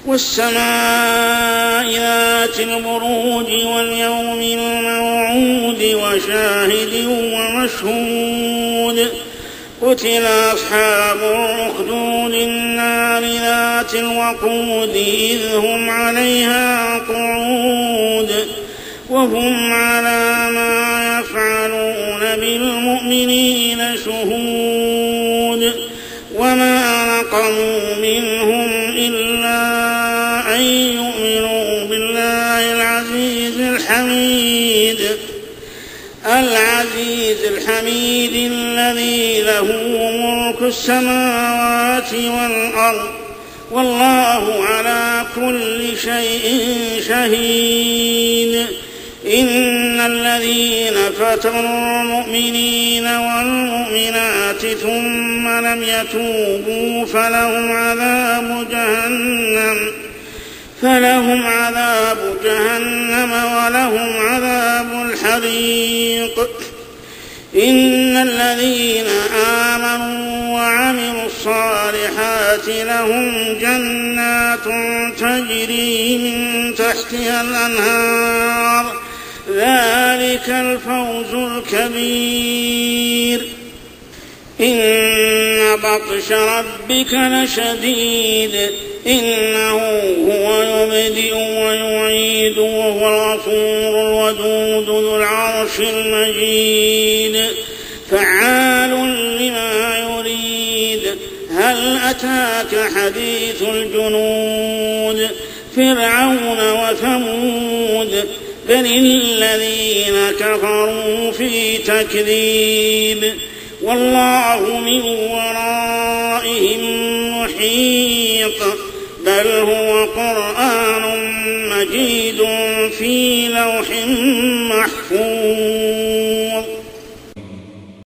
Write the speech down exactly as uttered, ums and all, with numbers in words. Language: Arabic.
والسماء ذات البروج واليوم الموعود وشاهد ومشهود قتل أصحاب الأخدود النار ذات الوقود إذ هم عليها قعود وهم على ما يفعلون بالمؤمنين شهود وما نقموا منهم إلا أن يؤمنوا بالله العزيز الحميد العزيز الحميد الذي له ملك السماوات والأرض والله على كل شيء شهيد. إن الذين فتنوا المؤمنين والمؤمنات ثم لم يتوبوا فلهم عذاب جهنم فلهم عذاب جهنم ولهم عذاب الحريق. إن الذين آمنوا وعملوا الصالحات لهم جنات تجري من تحتها الأنهار ذلك الفوز الكبير. إن بطش ربك لشديد إنه هو يبدئ ويعيد وهو الغفور الودود ذو العرش المجيد فعال لما يريد. هل أتاك حديث الجنود فرعون وثمود بل الذين كفروا في تكذيب والله من ورائهم محيط بل هو قرآن مجيد في لوح محفوظ.